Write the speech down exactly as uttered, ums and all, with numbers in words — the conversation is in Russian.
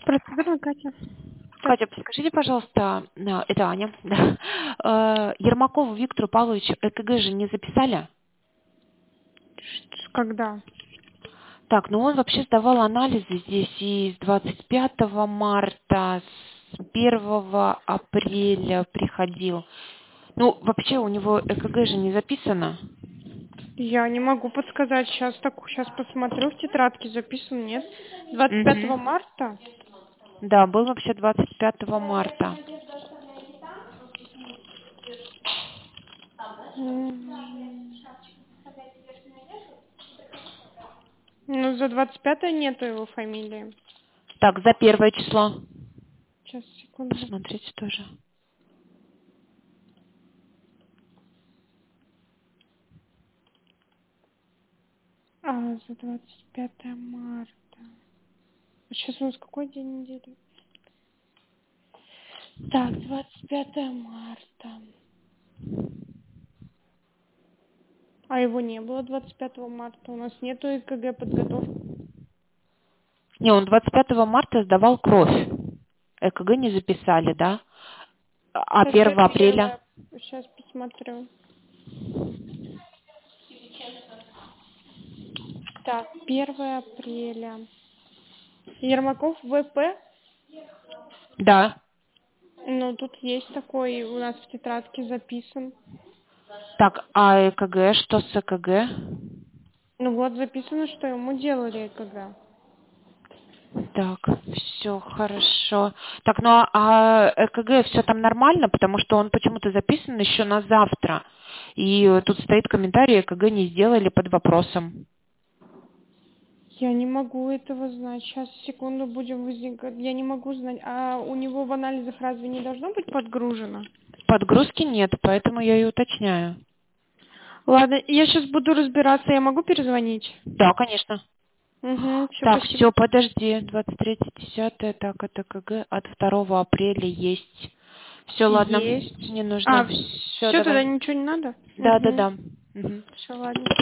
Процедурная Катя. Катя, подскажите, пожалуйста, а, это Аня, да. Э, Ермакову Виктору Павловичу ЭКГ же не записали? Ш- Когда? Так, ну он вообще сдавал анализы здесь и с двадцать пятого марта, с первого апреля приходил. Ну, вообще у него ЭКГ же не записано. Я не могу подсказать. Сейчас так, сейчас посмотрю. В тетрадке записан, нет? двадцать пятого Мгм. марта? Да, был вообще двадцать пятого марта. М. Ну, за двадцать пятое нету его фамилии. Так, за первое число. Сейчас, секунду. Посмотрите тоже. А, за двадцать пятое марта. Сейчас у нас какой день недели? Так, двадцать пятое марта. А его не было двадцать пятого марта. У нас нету ЭКГ подготовки. Не, он двадцать пятого марта сдавал кровь. ЭКГ не записали, да? А Сейчас я первого апреля? первое. Сейчас посмотрю. Так, первое апреля. Ермаков ВП. Да. Ну, тут есть такой, у нас в тетрадке записан. Так, а ЭКГ, что с ЭКГ? Ну вот записано, что ему делали ЭКГ. Так, все хорошо. Так, ну а а ЭКГ все там нормально, потому что он почему-то записан еще на завтра. И э, тут стоит комментарий, ЭКГ не сделали под вопросом. Я не могу этого знать. Сейчас, секунду, будем возникать. Я не могу знать. А у него в анализах разве не должно быть подгружено? Подгрузки нет, поэтому я и уточняю. Ладно, я сейчас буду разбираться. Я могу перезвонить? Да, конечно. Угу, все, Так, спасибо. все, подожди. двадцать третье десятое, так, это КГ от второго апреля есть. Все, ладно, Есть. не нужно. А, Все, все, тогда давай. ничего не надо? Да, да, Угу. да. Мгм. Все, ладно.